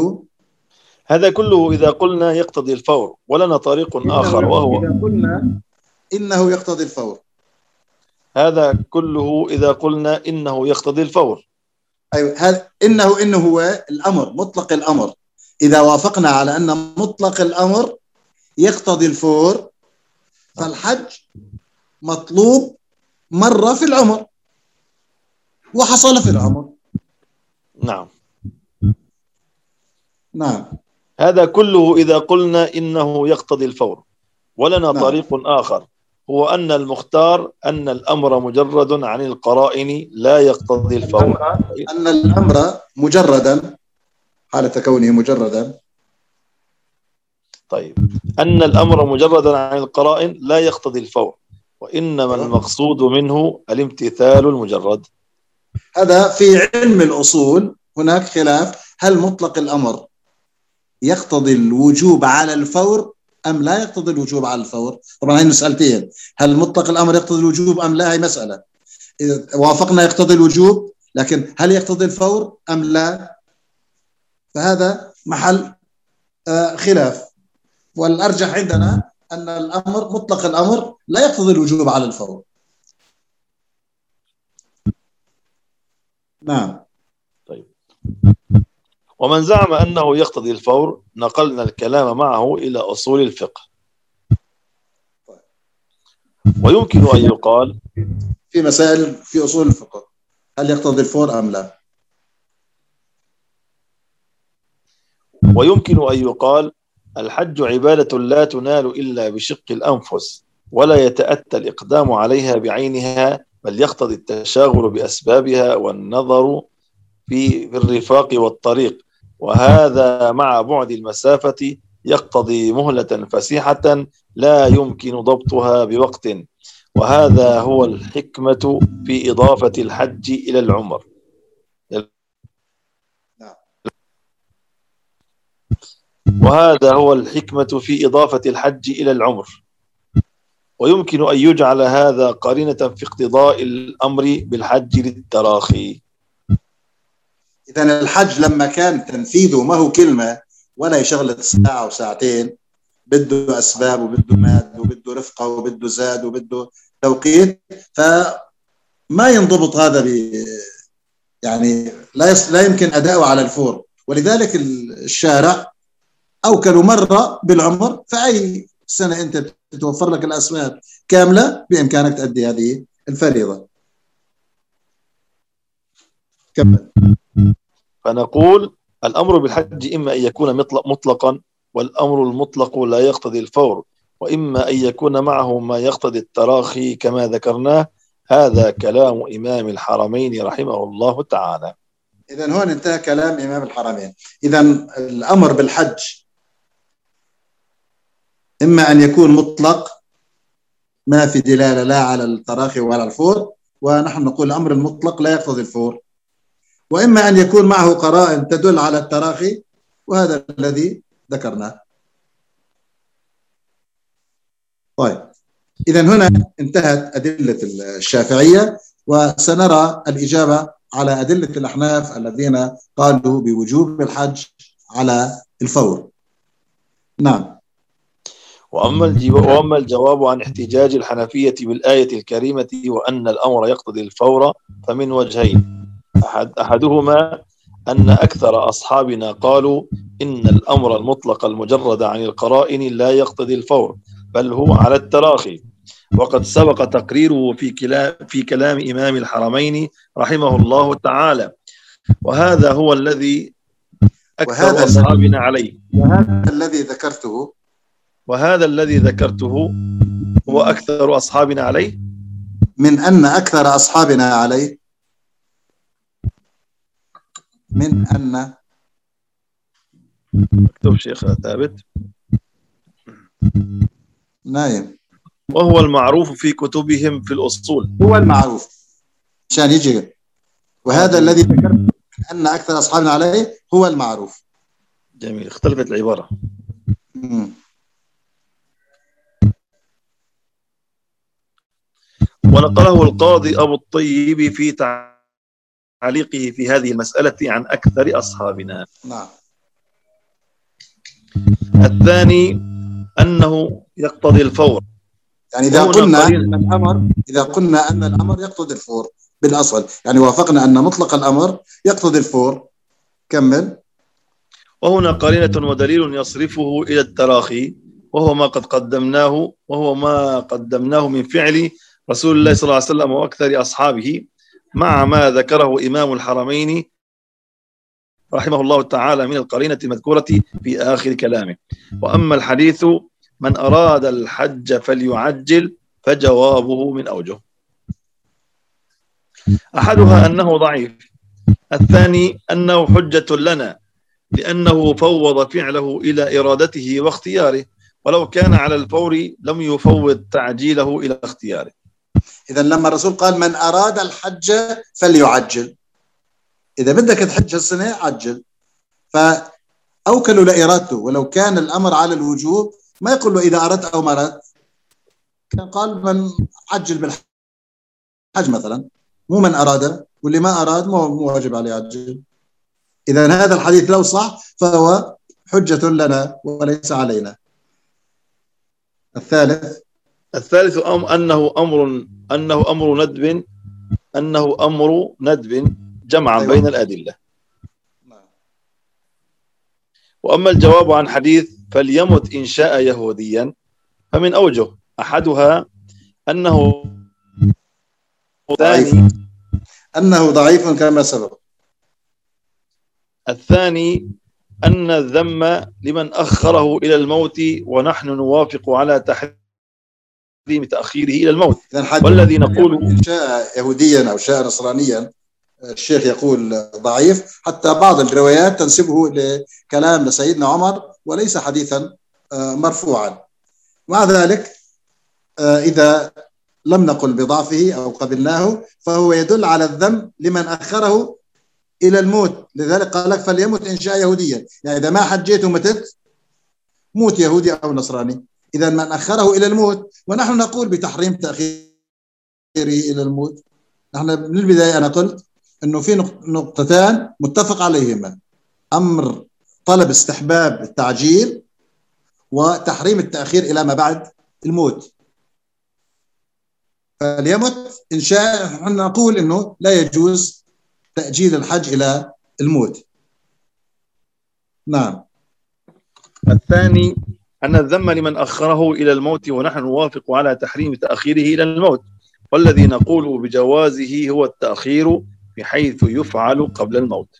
كله إذا قلنا يقتضي الفور، ولنا طريق آخر وهو إذا قلنا إنه يقتضي الفور. هذا كله إذا قلنا إنه يقتضي الفور. أيوة، هذا إنه هو الأمر، مطلق الأمر. إذا وافقنا على أن مطلق الأمر يقتضي الفور، فالحج مطلوب مرة في العمر وحصل في العمر. نعم. هذا كله إذا قلنا إنه يقتضي الفور، ولنا طريق آخر هو أن المختار أن الأمر مجرد عن القرائن لا يقتضي الفور. أن الأمر مجردا حالة كونه مجردا. طيب، أن الأمر مجردا عن القرائن لا يقتضي الفور، وإنما المقصود منه الامتثال المجرد. هذا في علم الأصول هناك خلاف، هل مطلق الأمر يقتضي الوجوب على الفور أم لا يقتضي الوجوب على الفور؟ طبعا هي مسألتين، هل مطلق الأمر يقتضي الوجوب أم لا؟ هي مسألة إذا وافقنا يقتضي الوجوب، لكن هل يقتضي الفور أم لا؟ فهذا محل خلاف، والأرجح عندنا أن الأمر مطلق الأمر لا يقتضي الوجوب على الفور. نعم. طيب، ومن زعم أنه يقتضي الفور نقلنا الكلام معه إلى أصول الفقه. ويمكن أن يقال في مسائل في أصول الفقه هل يقتضي الفور أم لا؟ ويمكن أن يقال الحج عبادة لا تنال إلا بشق الأنفس، ولا يتأتى الإقدام عليها بعينها، بل يقتضي التشاغل بأسبابها والنظر في الرفاق والطريق، وهذا مع بعد المسافة يقتضي مهلة فسيحة لا يمكن ضبطها بوقت، وهذا هو الحكمة في إضافة الحج إلى العمر. وهذا هو الحكمة في إضافة الحج إلى العمر. ويمكن أن يجعل هذا قرينة في اقتضاء الأمر بالحج للتراخي. إذن الحج لما كان تنفيذه ما هو كلمة ولا يشغلة ساعة وساعتين، بده أسباب وبده ماد وبده رفقة وبده زاد وبده توقيت، فما ينضبط هذا يعني لا يمكن أداؤه على الفور. ولذلك الشارع أوكلوا مرة بالعمر، فأي سنة أنت تتوفر لك الأسباب كاملة بإمكانك تؤدي هذه الفريضة. كمل. فنقول الأمر بالحج إما أن يكون مطلقا، والأمر المطلق لا يقتضي الفور، وإما أن يكون معه ما يقتضي التراخي كما ذكرناه. هذا كلام إمام الحرمين رحمه الله تعالى. إذن هون انتهى كلام إمام الحرمين. إذن الأمر بالحج إما أن يكون مطلق ما في دلالة لا على التراخي ولا الفور، ونحن نقول الأمر المطلق لا يقتضي الفور، وإما أن يكون معه قرائن تدل على التراخي، وهذا الذي ذكرناه. طيب، إذن هنا انتهت أدلة الشافعية، وسنرى الإجابة على أدلة الأحناف الذين قالوا بوجوب الحج على الفور. نعم. وأما الجواب عن احتجاج الحنفية بالآية الكريمة وأن الأمر يقتضي الفور فمن وجهين. أحدهما أن أكثر أصحابنا قالوا إن الأمر المطلق المجرد عن القرائن لا يقتضي الفور، بل هو على التراخي، وقد سبق تقريره في كلام إمام الحرمين رحمه الله تعالى، وهذا هو الذي أكثر أصحابنا عليه. وهذا الذي ذكرته هو أكثر أصحابنا عليه، من أن أكثر أصحابنا عليه، من أن اكتب شيخ ثابت نايم، وهو المعروف في كتبهم في الأصول. هو المعروف عشان يجي، وهذا الذي ذكرت من أن أكثر أصحابنا عليه هو المعروف. جميل، اختلفت العبارة. ونقله القاضي أبو الطيب في تعليقه في هذه المسألة عن أكثر أصحابنا. نعم. الثاني أنه يقتضي الفور، يعني إذا قلنا أن الأمر يقتضي الفور بالأصل، يعني وافقنا أن مطلق الأمر يقتضي الفور. كمل. وهنا قرينة ودليل يصرفه إلى التراخي، وهو ما قدمناه من فعل رسول الله صلى الله عليه وسلم وأكثر أصحابه، مع ما ذكره إمام الحرمين رحمه الله تعالى من القرينة المذكورة في آخر كلامه. وأما الحديث من أراد الحج فليعجل فجوابه من أوجه. أحدها أنه ضعيف، الثاني أنه حجة لنا لأنه فوض فعله إلى إرادته واختياره، ولو كان على الفور لم يفوض تعجيله إلى اختياره. إذا لما الرسول قال من أراد الحج فليعجل، إذا بدك تحج السنة عجل، فأوكلوا لإرادته، ولو كان الأمر على الوجوب ما يقول له إذا أردت أو ما أردت، كان قال من عجل بالحج مثلا، مو من أراد، واللي ما أراد مو واجب عليه يعجل. إذا هذا الحديث لو صح فهو حجة لنا وليس علينا. الثالث أنه أمر ندب جمعا أيوة. بين الأدلة. وأما الجواب عن حديث فليمت إن شاء يهوديا فمن أوجه، أحدها أنه ضعيف كما سبق. الثاني أن الذم لمن أخره إلى الموت ونحن نوافق على تحريم تأخيره إلى الموت. والذي نقول إن شاء يهوديا أو شاء نصرانيا، الشيخ يقول ضعيف، حتى بعض الروايات تنسبه لكلام لسيدنا عمر وليس حديثا مرفوعا. مع ذلك إذا لم نقل بضعفه أو قبلناه فهو يدل على الذم لمن أخره إلى الموت، لذلك قال لك فليمت إن شاء يهوديا، يعني إذا ما حجيت ومتت موت يهودي أو نصراني. إذا من أخره إلى الموت، ونحن نقول بتحريم تأخيره إلى الموت. نحن من البداية أنا قلت أنه في نقطتان متفق عليهما، أمر طلب استحباب التعجيل وتحريم التأخير إلى ما بعد الموت. فليمت إن شاء، نحن نقول أنه لا يجوز تأجيل الحج إلى الموت. نعم. الثاني أن الذم لمن أخره إلى الموت ونحن نوافق على تحريم تأخيره إلى الموت، والذي نقول بجوازه هو التأخير بحيث يفعل قبل الموت.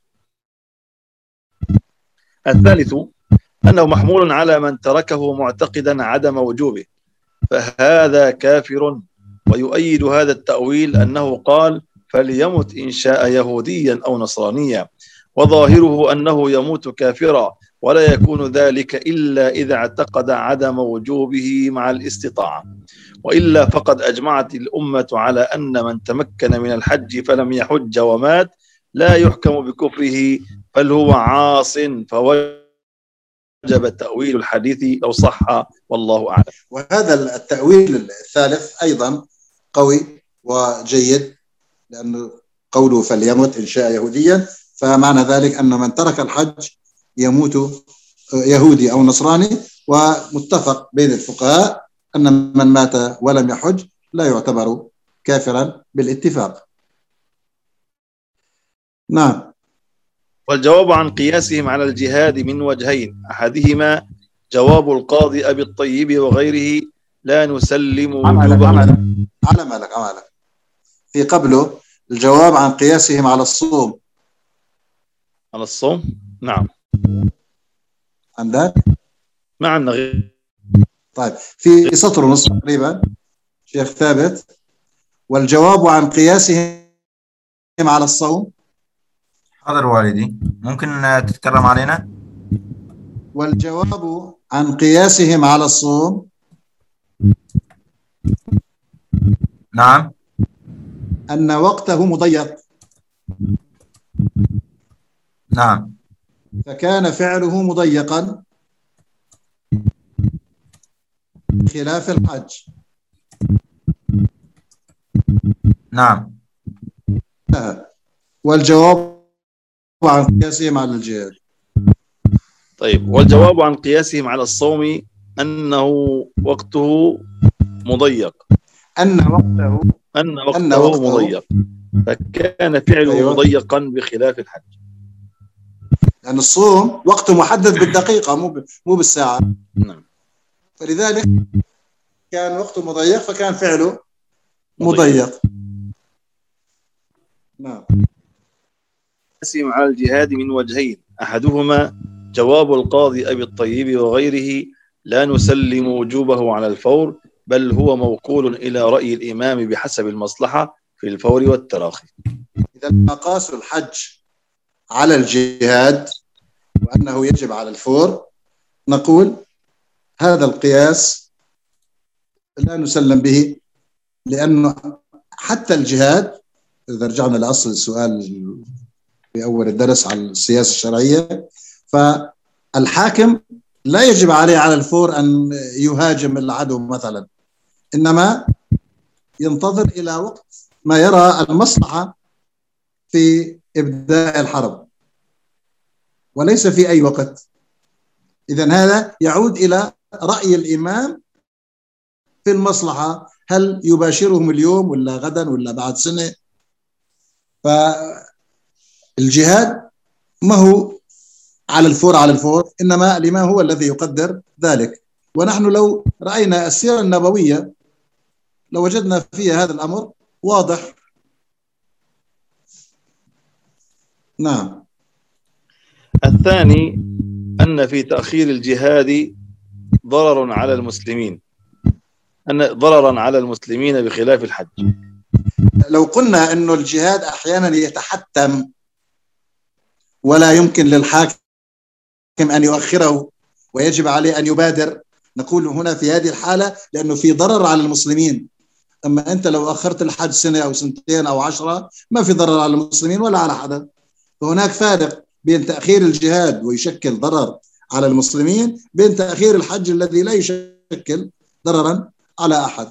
الثالث أنه محمول على من تركه معتقدا عدم وجوبه، فهذا كافر. ويؤيد هذا التأويل أنه قال فليمت إن شاء يهوديا أو نصرانيا، وظاهره أنه يموت كافرا، ولا يكون ذلك إلا إذا اعتقد عدم وجوبه مع الاستطاعة، وإلا فقد أجمعت الأمة على أن من تمكن من الحج فلم يحج ومات لا يحكم بكفره بل هو عاص، فوجب تأويل الحديث لو صح، والله أعلم. وهذا التأويل الثالث أيضا قوي وجيد، لأنه قوله فليمت إن شاء يهوديا، فمعنى ذلك أن من ترك الحج يموت يهودي أو نصراني، ومتفق بين الفقهاء أن من مات ولم يحج لا يعتبر كافرا بالاتفاق. نعم. والجواب عن قياسهم على الجهاد من وجهين، أحدهما جواب القاضي أبي الطيب وغيره لا نسلم وجوبه. على مالك في قبله الجواب عن قياسهم على الصوم. على الصوم؟ نعم. عندك؟ ما عندنا غير. طيب في سطر ونص تقريبا شيخ ثابت، والجواب عن قياسهم على الصوم. حاضر والدي، ممكن تتكلم علينا؟ والجواب عن قياسهم على الصوم. نعم. أن وقته مضيق. نعم. فكان فعله مضيقا خلاف الحج. نعم. والجواب عن قياسهم على الجهاد. طيب، والجواب عن قياسهم على الصوم أنه وقته مضيق. أن وقته مضيق، فكان فعله أيوة. مضيقا بخلاف الحج. لأن الصوم وقته محدد بالدقيقة مو بالساعة. نعم. فلذلك كان وقته مضيق فكان فعله مضيق. نعم. قسم على الجهاد من وجهين، أحدهما جواب القاضي أبي الطيب وغيره لا نسلم وجوبه على الفور، بل هو موكول إلى رأي الإمام بحسب المصلحة في الفور والتراخي. إذا ما قاسوا الحج على الجهاد وأنه يجب على الفور، نقول هذا القياس لا نسلم به، لأنه حتى الجهاد، إذا رجعنا لأصل السؤال في أول الدرس على السياسة الشرعية، فالحاكم لا يجب عليه على الفور أن يهاجم العدو مثلا، إنما ينتظر إلى وقت ما يرى المصلحة في إبداء الحرب، وليس في أي وقت. إذن هذا يعود إلى رأي الإمام في المصلحة، هل يباشرهم اليوم ولا غدا ولا بعد سنة. فالجهاد ما هو على الفور، إنما الإمام هو الذي يقدر ذلك. ونحن لو رأينا السيرة النبوية لوجدنا فيها هذا الأمر واضح. نعم. الثاني أن في تأخير الجهاد ضرر على المسلمين، أن ضررا على المسلمين بخلاف الحج. لو قلنا أنه الجهاد أحيانا يتحتم ولا يمكن للحاكم أن يؤخره ويجب عليه أن يبادر، نقول هنا في هذه الحالة لأنه في ضرر على المسلمين. أما أنت لو أخرت الحج سنة أو سنتين أو 10 ما في ضرر على المسلمين ولا على حدا. فهناك فارق بين تأخير الجهاد ويشكل ضرر على المسلمين بين تأخير الحج الذي لا يشكل ضررا على أحد.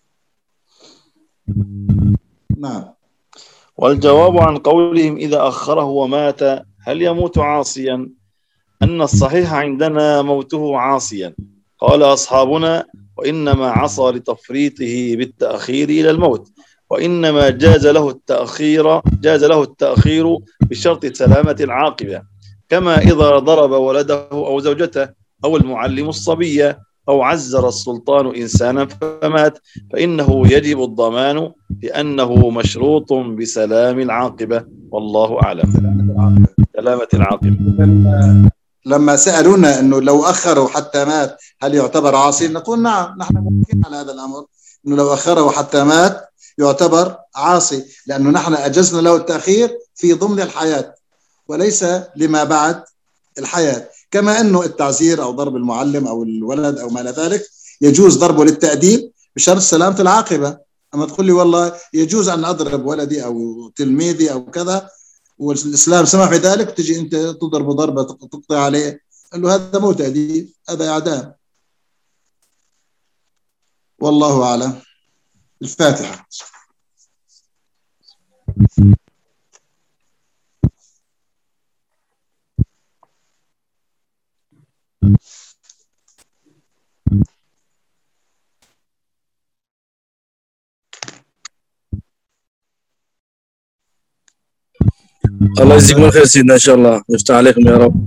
نعم. والجواب عن قولهم إذا أخره ومات هل يموت عاصيا؟ أن الصحيح عندنا موته عاصيا. قال أصحابنا وإنما عصى لتفريطه بالتأخير إلى الموت، وإنما جاز له التأخير بشرط سلامة العاقبة، كما إذا ضرب ولده أو زوجته أو المعلم الصبية أو عزر السلطان إنسانا فمات، فإنه يجب الضمان لأنه مشروط بسلام العاقبة، والله أعلم. سلامة العاقبة. لما سألونا أنه لو أخروا حتى مات هل يعتبر عاصي، نقول نعم، نحن موافقين على هذا الأمر، أنه لو أخره حتى مات يعتبر عاصي، لأنه نحن أجزنا له التأخير في ضمن الحياة وليس لما بعد الحياة. كما أنه التعزير أو ضرب المعلم أو الولد أو ما إلى ذلك يجوز ضربه للتأديب بشرط سلامة العاقبة. أما تقول لي والله يجوز أن أضرب ولدي أو تلميذي أو كذا والإسلام سمح بذلك، تجي أنت تضربه ضربة تقطع عليه، قال له هذا مو تأديب، هذا إعدام. والله أعلم. الفاتحة. الله يجزيكم الخير سيدنا، ان شاء الله يفتح عليكم يا رب.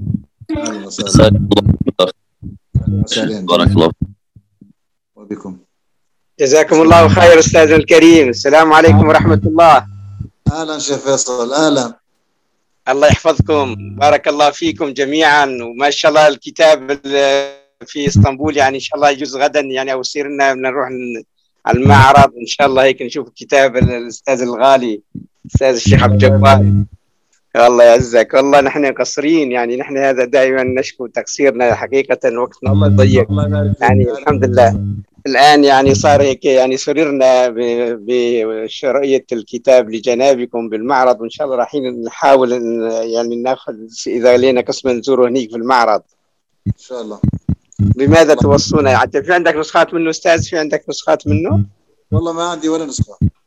بارك الله وبكم. جزاكم الله خير أستاذ الكريم. السلام عليكم ورحمة الله. أهلا شيخ فيصل. أهلا. الله يحفظكم، بارك الله فيكم جميعا. وما شاء الله الكتاب في اسطنبول يعني إن شاء الله يجوز غدا يعني أو سيرنا نروح على المعرض إن شاء الله هيك نشوف كتاب الأستاذ الغالي أستاذ الشيخ عبد الجواد. الله يعزك. والله نحن قصرين يعني، نحن هذا دائما نشكو تقصيرنا حقيقة، وقتنا الله ضيق يعني. الحمد لله الآن يعني صار هيك يعني سررنا بشرعية الكتاب لجنابكم بالمعرض، وإن شاء الله رايحين نحاول يعني ناخذ إذا لنا قسم نزوره هنيك في المعرض إن شاء الله. بماذا توصونا؟ يعني في عندك نسخات منه أستاذ؟ في عندك نسخات منه؟ والله ما عندي ولا نسخة.